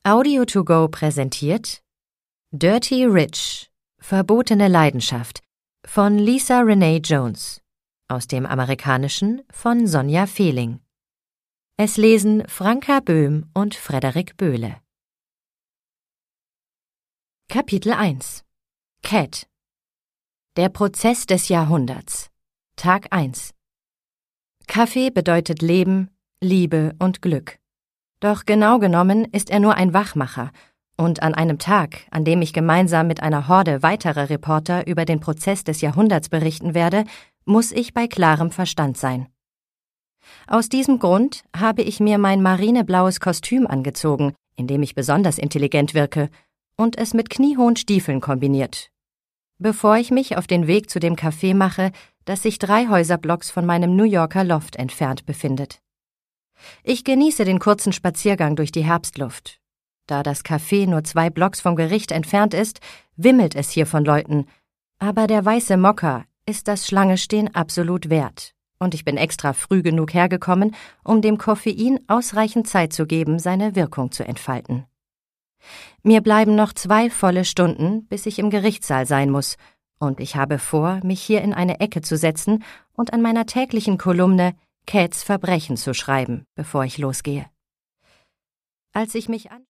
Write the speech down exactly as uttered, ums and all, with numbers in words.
Audio to go präsentiert Dirty Rich – Verbotene Leidenschaft von Lisa Renee Jones, aus dem Amerikanischen von Sonja Fehling. Es lesen Franka Böhm und Frederik Böhle. Kapitel eins. Cat. Der Prozess des Jahrhunderts. Tag eins. Kaffee bedeutet Leben, Liebe und Glück. Doch genau genommen ist er nur ein Wachmacher, und an einem Tag, an dem ich gemeinsam mit einer Horde weiterer Reporter über den Prozess des Jahrhunderts berichten werde, muss ich bei klarem Verstand sein. Aus diesem Grund habe ich mir mein marineblaues Kostüm angezogen, in dem ich besonders intelligent wirke, und es mit kniehohen Stiefeln kombiniert, bevor ich mich auf den Weg zu dem Café mache, das sich drei Häuserblocks von meinem New Yorker Loft entfernt befindet. Ich genieße den kurzen Spaziergang durch die Herbstluft. Da das Café nur zwei Blocks vom Gericht entfernt ist, wimmelt es hier von Leuten, aber der weiße Mokka ist das Schlangestehen absolut wert, und ich bin extra früh genug hergekommen, um dem Koffein ausreichend Zeit zu geben, seine Wirkung zu entfalten. Mir bleiben noch zwei volle Stunden, bis ich im Gerichtssaal sein muss, und ich habe vor, mich hier in eine Ecke zu setzen und an meiner täglichen Kolumne Cats Verbrechen zu schreiben, bevor ich losgehe. Als ich mich an